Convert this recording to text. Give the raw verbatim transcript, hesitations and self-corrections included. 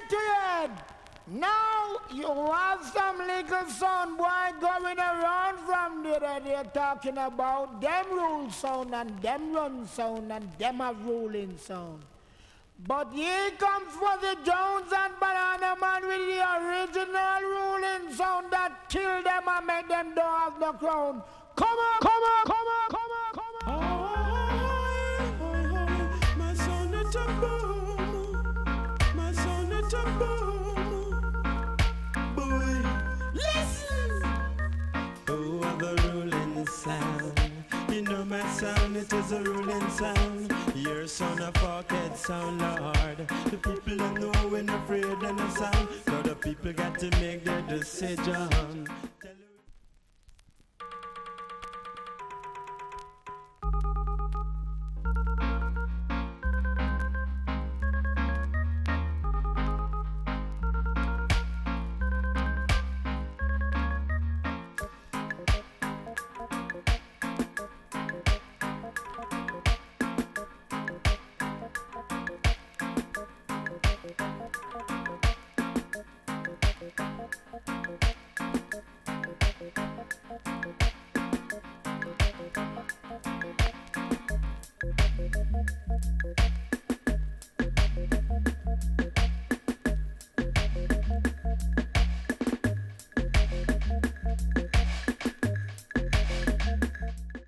to your head. Now you have some little son boy going around from there that they're talking about them rule sound and them run sound and them have ruling sound. But here comes for the Jones and Banana Man with the original ruling sound that kill them and make them dogs the crown. Come on, come on, come on, come on, come on. Oh, oh, oh, my son is a boom. My son is a boom. Boy, listen. Oh, I'm the ruling sound. You know my sound, it is a ruling sound. Your son a pocket sound, Lord. The people don't know when afraid and the sound. So the people got to make their decision.